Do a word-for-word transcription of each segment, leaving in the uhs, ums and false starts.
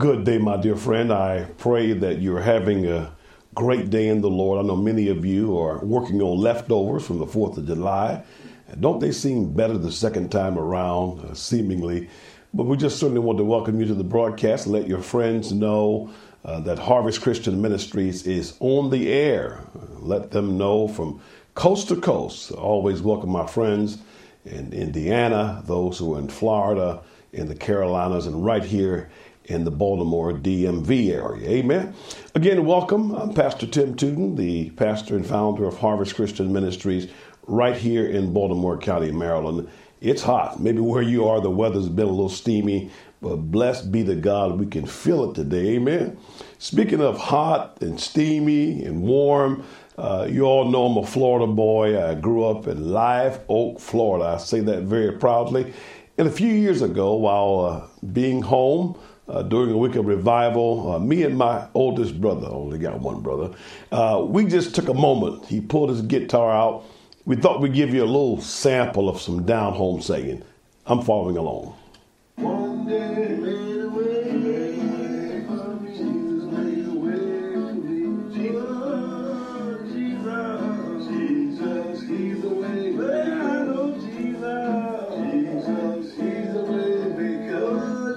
Good day, my dear friend. I pray that you're having a great day in the Lord. I know many of you are working on leftovers from the fourth of July. And don't they seem better the second time around, uh, seemingly? But we just certainly want to welcome you to the broadcast. Let your friends know uh, that Harvest Christian Ministries is on the air. Let them know from coast to coast. Always welcome my friends in Indiana, those who are in Florida, in the Carolinas, and right here in the Baltimore D M V area. Amen. Again, welcome. I'm Pastor Tim Tootin, the pastor and founder of Harvest Christian Ministries right here in Baltimore County, Maryland. It's hot. Maybe where you are, the weather's been a little steamy, but blessed be the God, we can feel it today. Amen. Speaking of hot and steamy and warm, uh, you all know I'm a Florida boy. I grew up in Live Oak, Florida. I say that very proudly. And a few years ago, while uh, being home, Uh, during a week of revival, uh, me and my oldest brother, I only got one brother, uh, we just took a moment. He pulled his guitar out. We thought we'd give you a little sample of some down home singing. I'm following along. One day made a way, made a way for me. Jesus made a way for me. Jesus, Jesus, Jesus, he's the way. I know Jesus, Jesus, he's the way maker.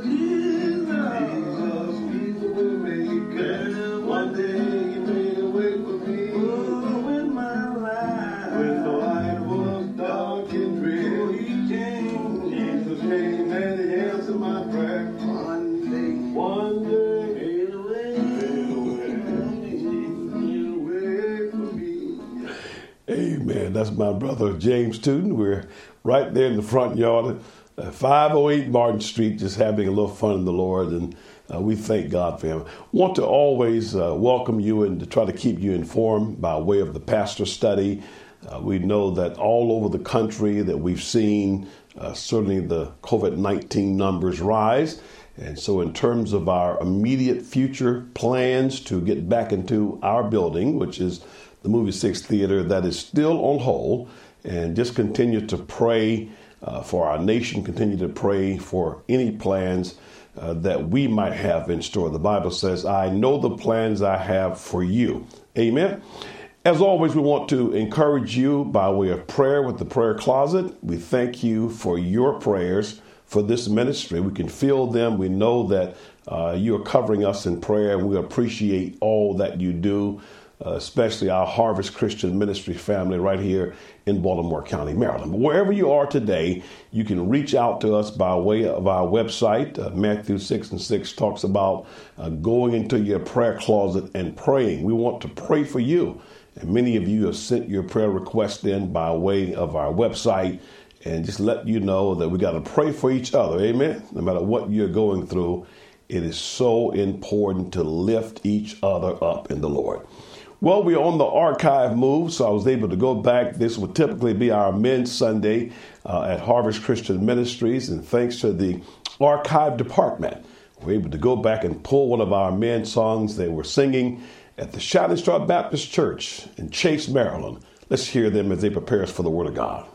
Amen. That's my brother, James Tootin. We're right there in the front yard at five oh eight Martin Street, just having a little fun in the Lord, and uh, we thank God for him. Want to always uh, welcome you and to try to keep you informed by way of the pastor study. Uh, we know that all over the country that we've seen uh, certainly the covid nineteen numbers rise. And so in terms of our immediate future plans to get back into our building, which is the Movie Six Theater, that is still on hold, and just continue to pray uh, for our nation, continue to pray for any plans uh, that we might have in store. The Bible says, I know the plans I have for you. Amen. As always, we want to encourage you by way of prayer with the prayer closet. We thank you for your prayers for this ministry. We can feel them. We know that uh, you are covering us in prayer, and we appreciate all that you do, uh, especially our Harvest Christian Ministry family right here in Baltimore County, Maryland. But wherever you are today, you can reach out to us by way of our website. Uh, Matthew six and six talks about uh, going into your prayer closet and praying. We want to pray for you. And many of you have sent your prayer requests in by way of our website, and just let you know that we got to pray for each other. Amen. No matter what you're going through, it is so important to lift each other up in the Lord. Well, we're on the archive move, so I was able to go back. This would typically be our Men's Sunday uh, at Harvest Christian Ministries, and thanks to the archive department, we're able to go back and pull one of our men's songs they were singing at the Shining Star Baptist Church in Chase, Maryland. Let's hear them as they prepare us for the Word of God.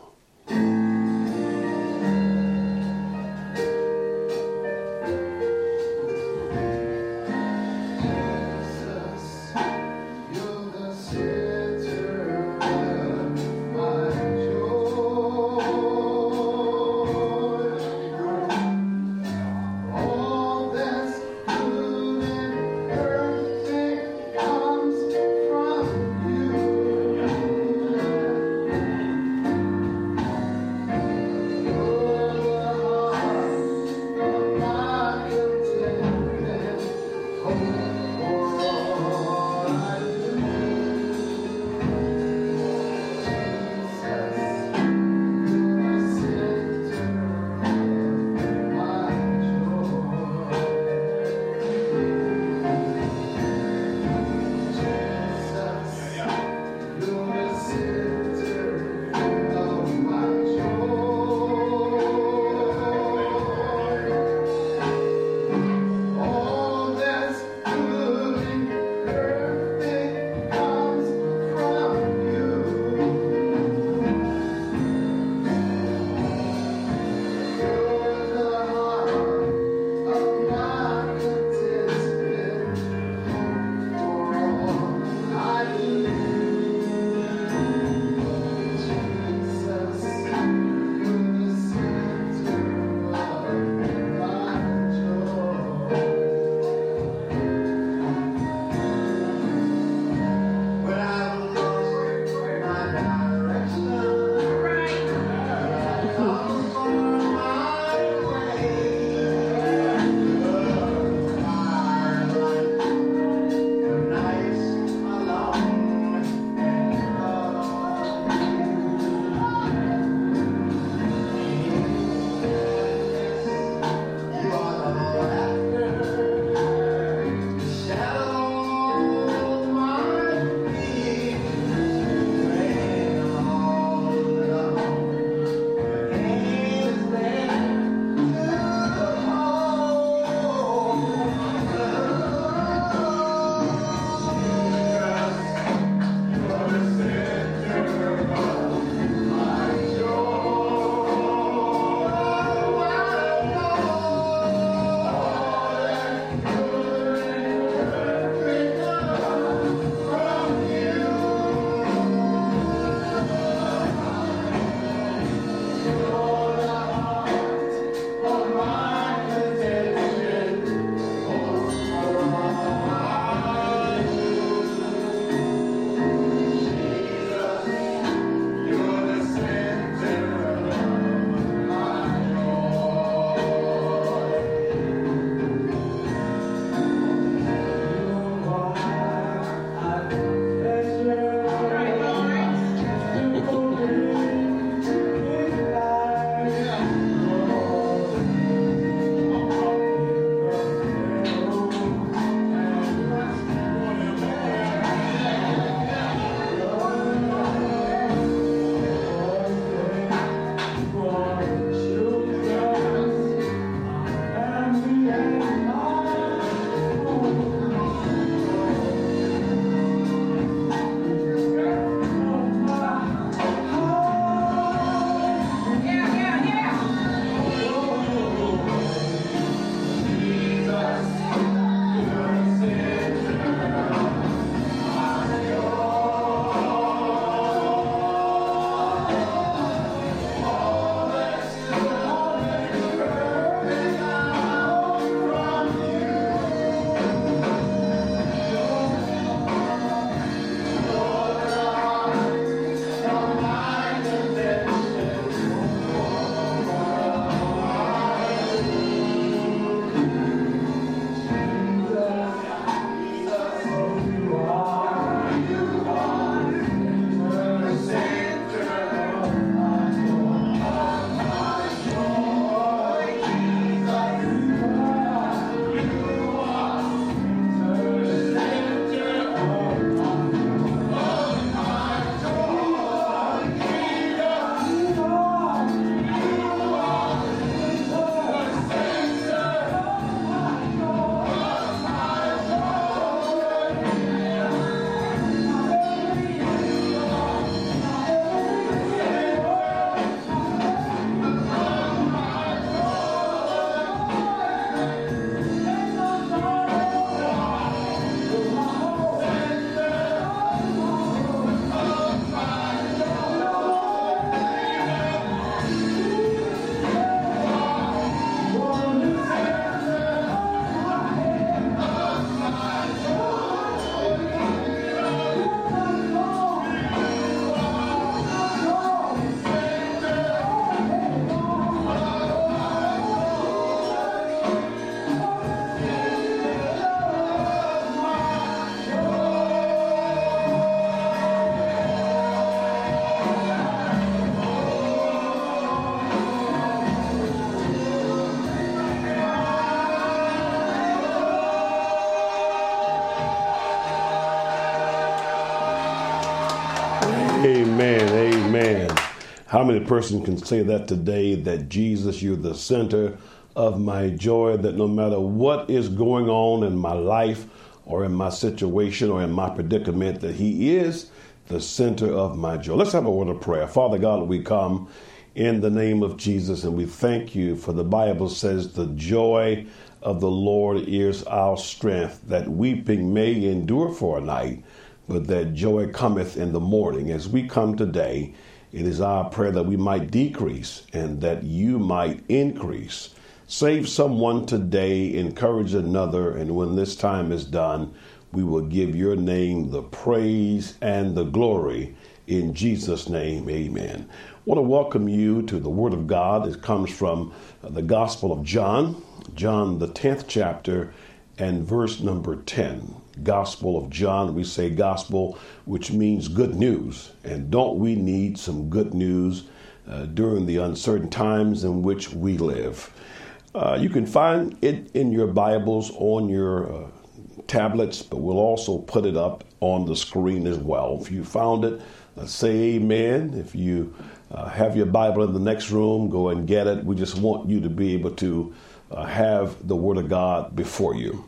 How many persons can say that today, that Jesus, you're the center of my joy, that no matter what is going on in my life or in my situation or in my predicament, that he is the center of my joy. Let's have a word of prayer. Father God, we come in the name of Jesus, and we thank you for the Bible says the joy of the Lord is our strength, that weeping may endure for a night, but that joy cometh in the morning. As we come today, it is our prayer that we might decrease and that you might increase. Save someone today, encourage another, and when this time is done, we will give your name the praise and the glory. In Jesus' name, amen. I want to welcome you to the Word of God. It comes from the Gospel of John, John the tenth chapter and verse number ten. Gospel of John, we say gospel, which means good news. And don't we need some good news uh, during the uncertain times in which we live? Uh, you can find it in your Bibles on your uh, tablets, but we'll also put it up on the screen as well. If you found it, uh, say amen. If you uh, have your Bible in the next room, go and get it. We just want you to be able to uh, have the Word of God before you.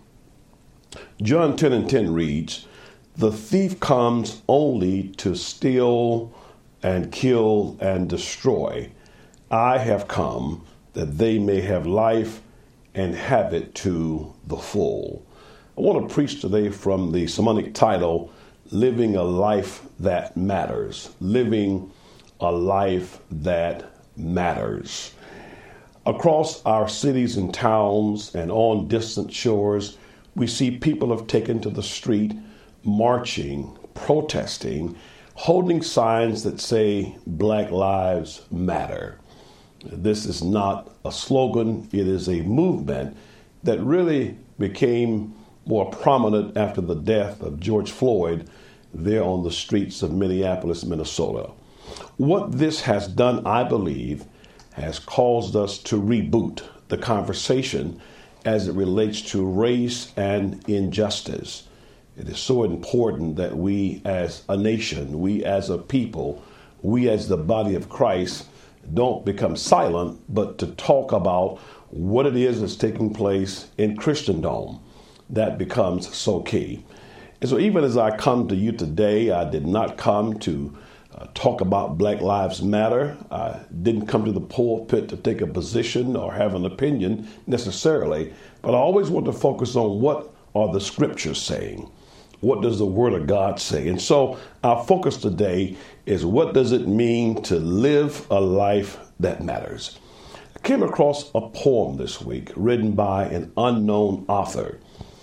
John ten and ten reads, "The thief comes only to steal and kill and destroy. I have come that they may have life and have it to the full." I want to preach today from the sermonic title, Living a Life That Matters. Living a Life That Matters. Across our cities and towns and on distant shores, we see people have taken to the street, marching, protesting, holding signs that say Black Lives Matter. This is not a slogan, it is a movement that really became more prominent after the death of George Floyd there on the streets of Minneapolis, Minnesota. What this has done, I believe, has caused us to reboot the conversation as it relates to race and injustice. It is so important that we as a nation, we as a people, we as the body of Christ don't become silent, but to talk about what it is that's taking place in Christendom. That becomes so key. And so even as I come to you today, I did not come to uh, talk about Black Lives Matter. I didn't come to the pulpit to take a position or have an opinion necessarily, but I always want to focus on what are the scriptures saying. What does the Word of God say? And so our focus today is, what does it mean to live a life that matters? I came across a poem this week written by an unknown author,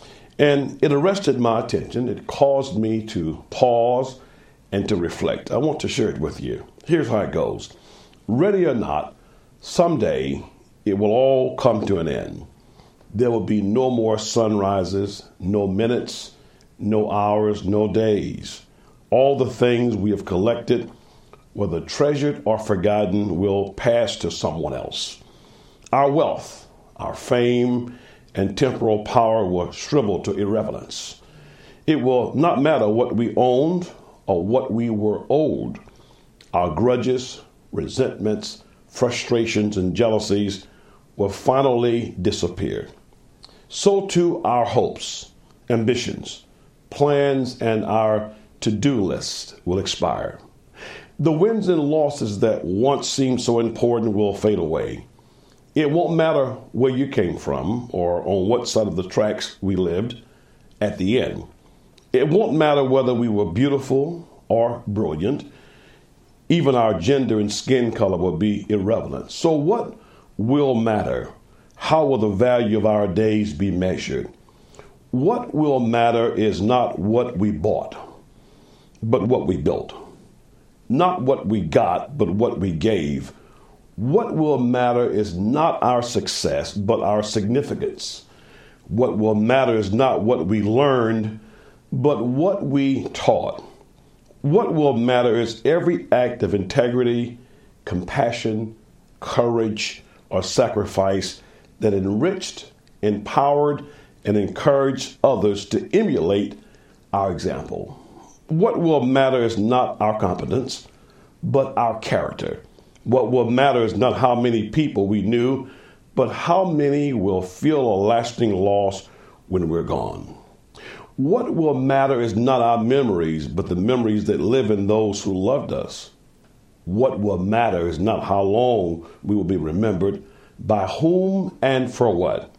and it arrested my attention. It caused me to pause and to reflect. I want to share it with you. Here's how it goes. Ready or not, someday it will all come to an end. There will be no more sunrises, no minutes, no hours, no days. All the things we have collected, whether treasured or forgotten, will pass to someone else. Our wealth, our fame, and temporal power will shrivel to irrelevance. It will not matter what we owned or what we were owed. Our grudges, resentments, frustrations, and jealousies will finally disappear. So too our hopes, ambitions, plans, and our to-do list will expire. The wins and losses that once seemed so important will fade away. It won't matter where you came from or on what side of the tracks we lived at the end. It won't matter whether we were beautiful or brilliant. Even our gender and skin color will be irrelevant. So what will matter? How will the value of our days be measured? What will matter is not what we bought, but what we built. Not what we got, but what we gave. What will matter is not our success, but our significance. What will matter is not what we learned, but what we taught. What will matter is every act of integrity, compassion, courage, or sacrifice that enriched, empowered, and encouraged others to emulate our example. What will matter is not our competence, but our character. What will matter is not how many people we knew, but how many will feel a lasting loss when we're gone. What will matter is not our memories, but the memories that live in those who loved us. What will matter is not how long we will be remembered, by whom and for what.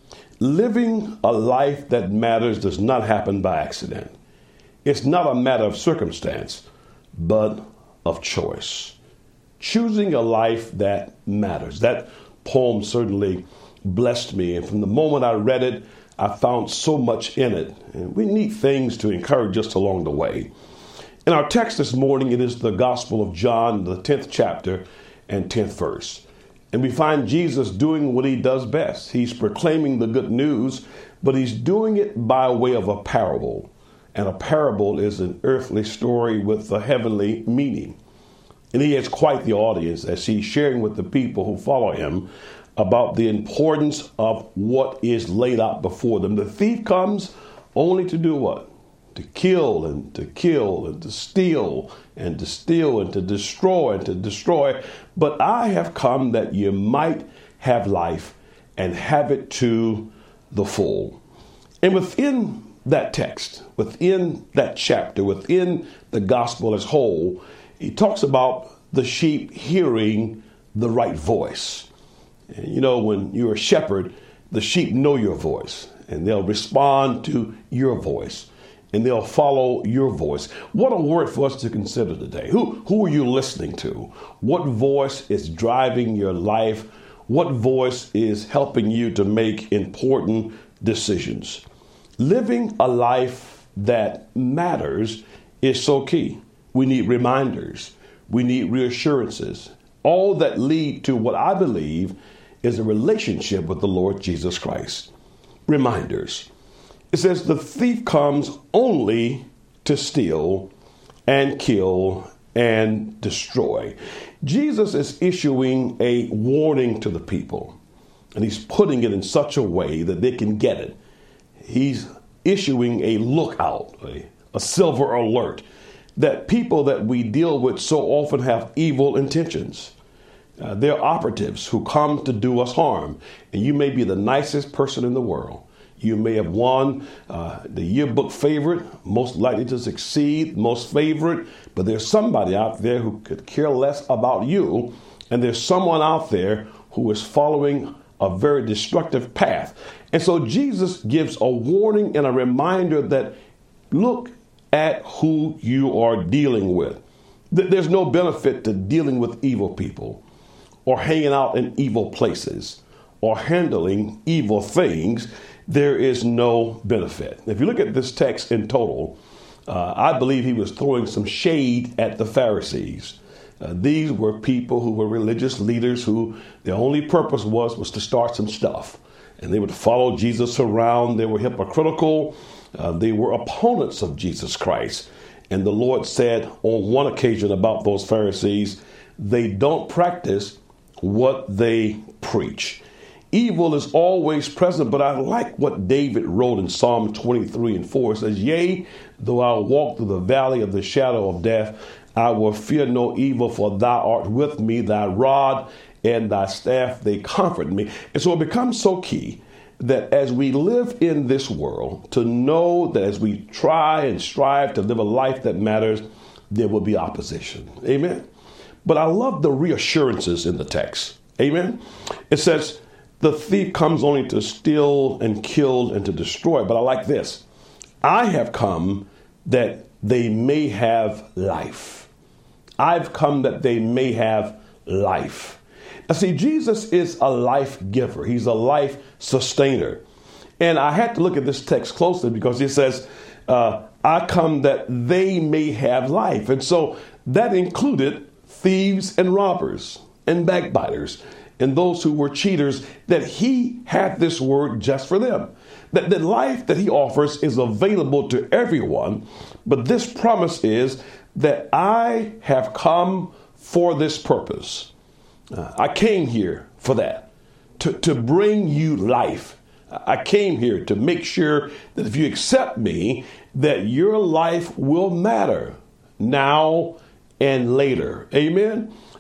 Living a life that matters does not happen by accident. It's not a matter of circumstance, but of choice. Choosing a life that matters. That poem certainly blessed me. And from the moment I read it, I found so much in it. And we need things to encourage us along the way. In our text this morning, it is the Gospel of John, the tenth chapter and tenth verse. And we find Jesus doing what he does best. He's proclaiming the good news, but he's doing it by way of a parable. And a parable is an earthly story with a heavenly meaning. And he has quite the audience as he's sharing with the people who follow him about the importance of what is laid out before them. The thief comes only to do what? To kill and to kill and to steal and to steal and to destroy and to destroy. But I have come that you might have life and have it to the full. And within that text, within that chapter, within the gospel as whole, he talks about the sheep hearing the right voice. And you know, when you're a shepherd, the sheep know your voice and they'll respond to your voice and they'll follow your voice. What a word for us to consider today. Who, who are you listening to? What voice is driving your life? What voice is helping you to make important decisions? Living a life that matters is so key. We need reminders. We need reassurances. All that lead to what I believe is a relationship with the Lord Jesus Christ. Reminders. It says the thief comes only to steal and kill and destroy. Jesus is issuing a warning to the people, and he's putting it in such a way that they can get it. He's issuing a lookout, a, a silver alert, that people that we deal with so often have evil intentions. Uh, they're operatives who come to do us harm. And you may be the nicest person in the world. You may have won uh, the yearbook favorite, most likely to succeed, most favorite, but there's somebody out there who could care less about you. And there's someone out there who is following a very destructive path. And so Jesus gives a warning and a reminder that look at who you are dealing with. There's no benefit to dealing with evil people or hanging out in evil places or handling evil things. There is no benefit. If you look at this text in total, uh, I believe he was throwing some shade at the Pharisees. Uh, these were people who were religious leaders who their only purpose was, was to start some stuff. And they would follow Jesus around. They were hypocritical. Uh, they were opponents of Jesus Christ. And the Lord said on one occasion about those Pharisees, they don't practice what they preach. Evil is always present, but I like what David wrote in Psalm twenty-three and four. It says, yea, though I walk through the valley of the shadow of death, I will fear no evil, for thou art with me, thy rod and thy staff, they comfort me. And so it becomes so key that as we live in this world, to know that as we try and strive to live a life that matters, there will be opposition. Amen. But I love the reassurances in the text. Amen. It says, the thief comes only to steal and kill and to destroy. But I like this. I have come that they may have life. I've come that they may have life. Now, see, Jesus is a life giver. He's a life sustainer. And I had to look at this text closely because it says, uh, I come that they may have life. And so that included thieves and robbers and backbiters and those who were cheaters, that he had this word just for them. That the life that he offers is available to everyone. But this promise is that I have come for this purpose. Uh, I came here for that, to, to bring you life. I came here to make sure that if you accept me, that your life will matter now and later. Amen.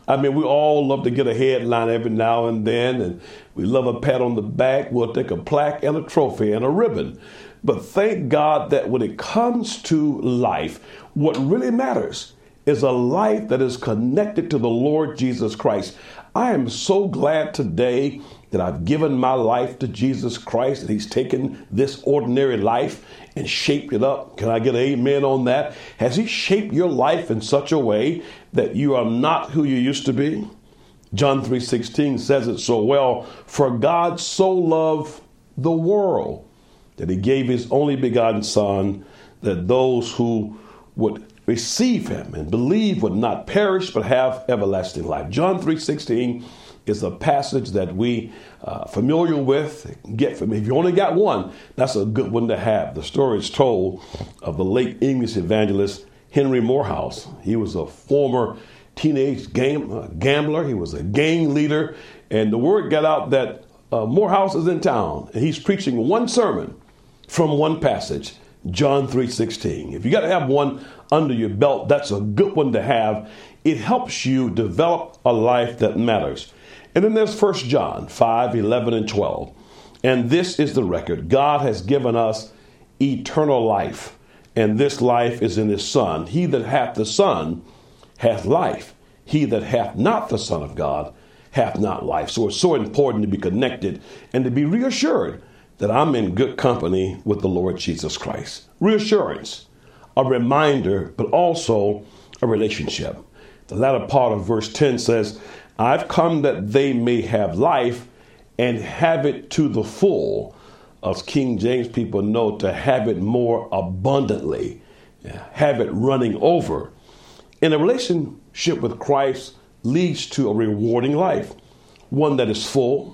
I mean, we all love to get a headline every now and then, and we love a pat on the back. We'll take a plaque and a trophy and a ribbon. But thank God that when it comes to life, what really matters is a life that is connected to the Lord Jesus Christ. I am so glad today that I've given my life to Jesus Christ, and he's taken this ordinary life and shaped it up. Can I get an amen on that? Has he shaped your life in such a way that you are not who you used to be? John three sixteen says it so well. For God so loved the world that he gave his only begotten Son, that those who would receive him and believe would not perish but have everlasting life. John three sixteen is a passage that we are uh, familiar with. Get from if you only got one, that's a good one to have. The story is told of the late English evangelist Henry Morehouse. He was a former teenage game, uh, gambler. He was a gang leader, and the word got out that uh, Morehouse is in town, and he's preaching one sermon from one passage, John three sixteen. If you got to have one under your belt, that's a good one to have. It helps you develop a life that matters. And then there's First John five, eleven, and twelve. And this is the record. God has given us eternal life, and this life is in his Son. He that hath the Son hath life. He that hath not the Son of God hath not life. So it's so important to be connected and to be reassured that I'm in good company with the Lord Jesus Christ. Reassurance, a reminder, but also a relationship. The latter part of verse ten says, I've come that they may have life and have it to the full. Us King James people know to have it more abundantly, have it running over. And a relationship with Christ leads to a rewarding life, one that is full,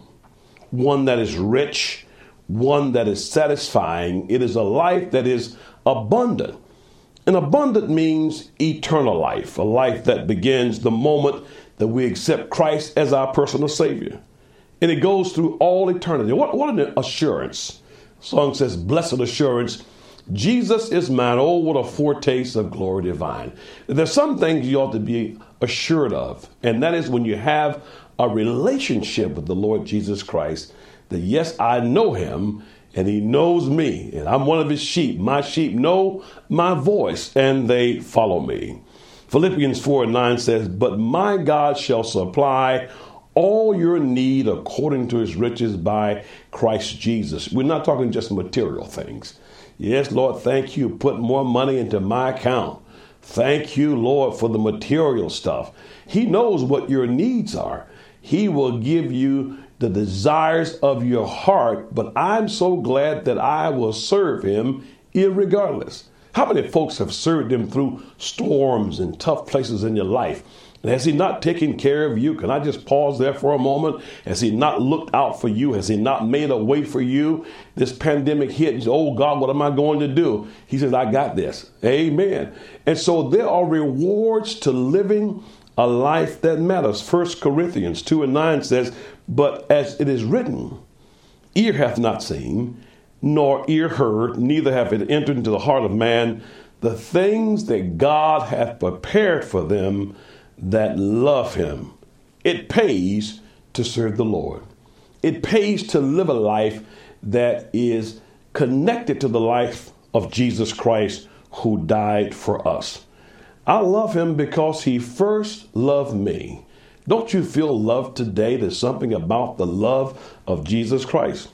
one that is rich, one that is satisfying. It is a life that is abundant. And abundant means eternal life, a life that begins the moment that we accept Christ as our personal Savior. And it goes through all eternity. What, what an assurance. The song says, blessed assurance, Jesus is mine. Oh, what a foretaste of glory divine. There's some things you ought to be assured of, and that is when you have a relationship with the Lord Jesus Christ, that yes, I know him, and he knows me, and I'm one of his sheep. My sheep know my voice, and they follow me. Philippians four and nine says, but my God shall supply all your need according to his riches by Christ Jesus. We're not talking just material things. Yes, Lord, thank you. Put more money into my account. Thank you, Lord, for the material stuff. He knows what your needs are. He will give you the desires of your heart, but I'm so glad that I will serve him irregardless. How many folks have served him through storms and tough places in your life? And has he not taken care of you? Can I just pause there for a moment? Has he not looked out for you? Has he not made a way for you? This pandemic hit. You say, oh God, what am I going to do? He says, I got this. Amen. And so there are rewards to living a life that matters. First Corinthians two and nine says, but as it is written, ear hath not seen, nor ear heard, neither have it entered into the heart of man, the things that God hath prepared for them that love him. It pays to serve the Lord. It pays to live a life that is connected to the life of Jesus Christ, who died for us. I love him because he first loved me. Don't you feel loved today? There's something about the love of Jesus Christ.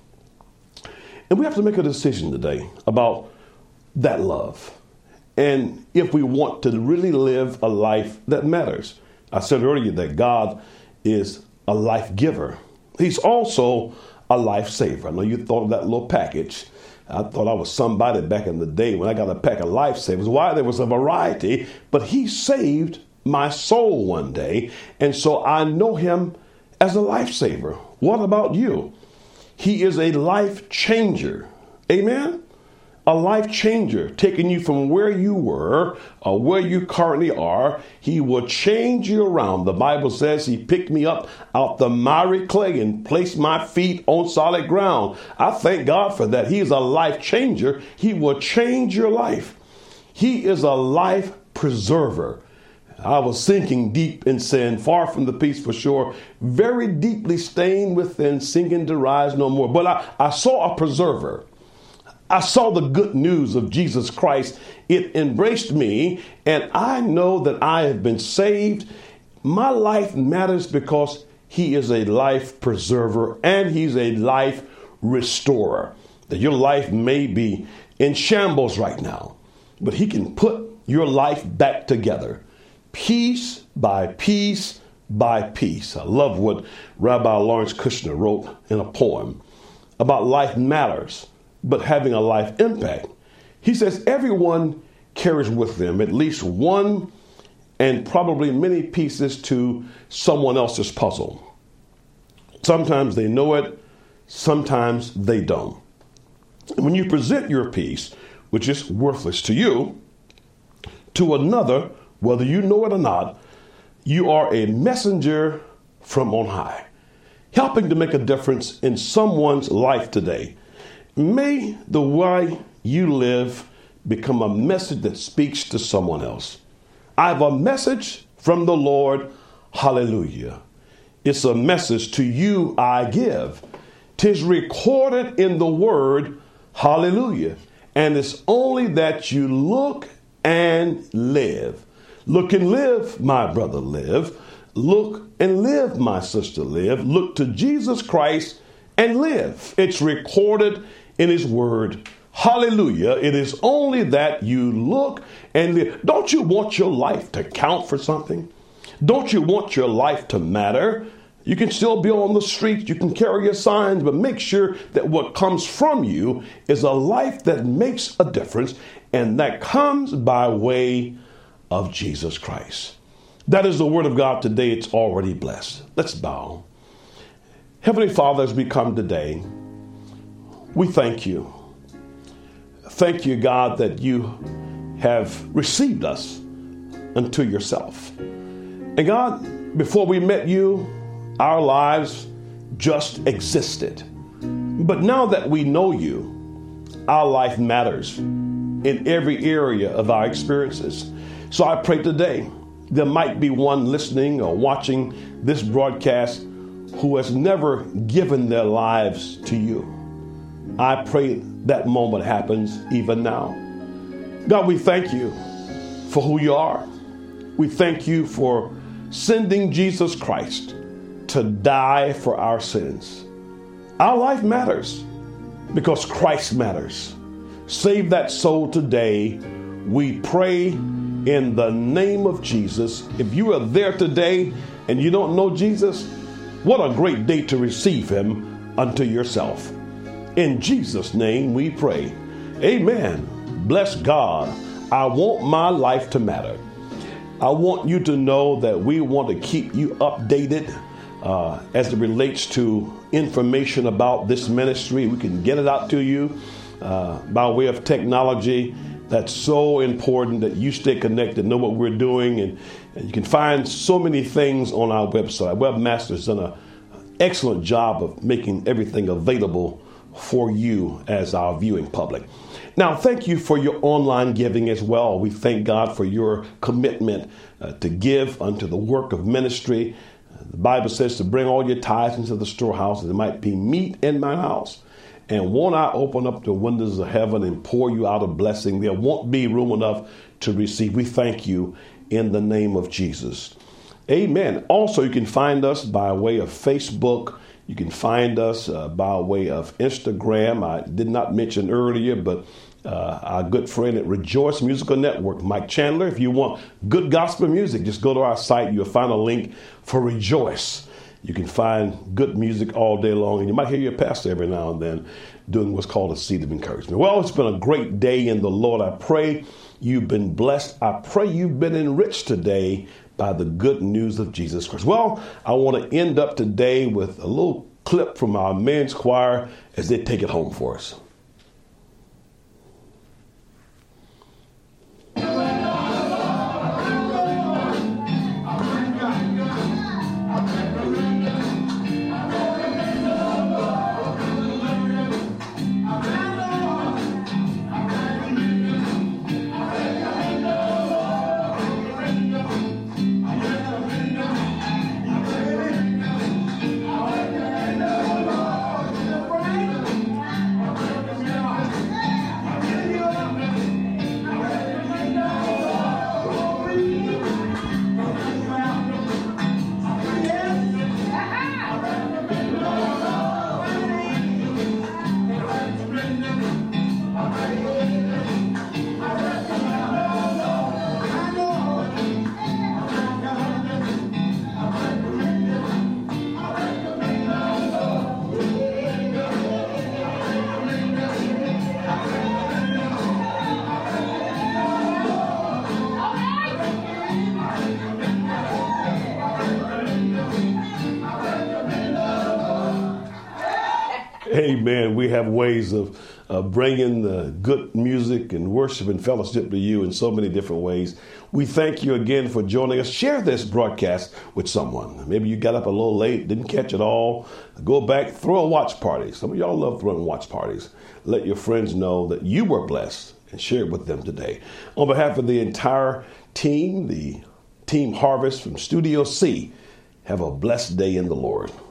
And we have to make a decision today about that love. And if we want to really live a life that matters. I said earlier that God is a life giver. He's also a life saver. I know you thought of that little package. I thought I was somebody back in the day when I got a pack of lifesavers. Why? There was a variety, but he saved my soul one day. And so I know him as a lifesaver. What about you? He is a life changer. Amen? A life changer, taking you from where you were or where you currently are. He will change you around. The Bible says he picked me up out the miry clay and placed my feet on solid ground. I thank God for that. He is a life changer. He will change your life. He is a life preserver. I was sinking deep in sin, far from the peaceful shore, very deeply stained within, sinking to rise no more. But I, I saw a preserver. I saw the good news of Jesus Christ. It embraced me, and I know that I have been saved. My life matters because he is a life preserver and he's a life restorer. That your life may be in shambles right now, but he can put your life back together, piece by piece by piece. I love what Rabbi Lawrence Kushner wrote in a poem about life matters, but having a life impact. He says everyone carries with them at least one and probably many pieces to someone else's puzzle. Sometimes they know it, sometimes they don't. And when you present your piece, which is worthless to you, to another, whether you know it or not, you are a messenger from on high, helping to make a difference in someone's life today. May the way you live become a message that speaks to someone else. I have a message from the Lord. Hallelujah. It's a message to you I give. 'Tis recorded in the word. Hallelujah. And it's only that you look and live. Look and live, my brother, live. Look and live, my sister, live. Look to Jesus Christ and live. It's recorded in his word. Hallelujah. It is only that you look and live. Don't you want your life to count for something? Don't you want your life to matter? You can still be on the streets. You can carry your signs, but make sure that what comes from you is a life that makes a difference, and that comes by way of Jesus Christ. That is the word of God today. It's already blessed. Let's bow. Heavenly Father, as we come today, we thank you. Thank you, God, that you have received us unto yourself. And God, before we met you, our lives just existed. But now that we know you, our life matters in every area of our experiences. So I pray today there might be one listening or watching this broadcast who has never given their lives to you. I pray that moment happens even now. God, we thank you for who you are. We thank you for sending Jesus Christ to die for our sins. Our life matters because Christ matters. Save that soul today. We pray in the name of Jesus. If you are there today and you don't know Jesus, what a great day to receive him unto yourself. In Jesus' name we pray. Amen. Bless God. I want my life to matter. I want you to know that we want to keep you updated uh, as it relates to information about this ministry. We can get it out to you uh, by way of technology. That's so important that you stay connected, know what we're doing, and, and you can find so many things on our website. Webmaster's done an excellent job of making everything available for you as our viewing public. Now, thank you for your online giving as well. We thank God for your commitment uh, to give unto the work of ministry. Uh, the Bible says to bring all your tithes into the storehouse, that there might be meat in my house. And won't I open up the windows of heaven and pour you out a blessing? There won't be room enough to receive. We thank you in the name of Jesus. Amen. Also, you can find us by way of Facebook. You can find us uh, by way of Instagram. I did not mention earlier, but uh, our good friend at Rejoice Musical Network, Mike Chandler. If you want good gospel music, just go to our site. You'll find a link for Rejoice. You can find good music all day long, and you might hear your pastor every now and then doing what's called a seed of encouragement. Well, it's been a great day in the Lord. I pray you've been blessed. I pray you've been enriched today by the good news of Jesus Christ. Well, I want to end up today with a little clip from our men's choir as they take it home for us. Amen. We have ways of uh, bringing the good music and worship and fellowship to you in so many different ways. We thank you again for joining us. Share this broadcast with someone. Maybe you got up a little late, didn't catch it all. Go back, throw a watch party. Some of y'all love throwing watch parties. Let your friends know that you were blessed and share it with them today. On behalf of the entire team, the Team Harvest from Studio C, have a blessed day in the Lord.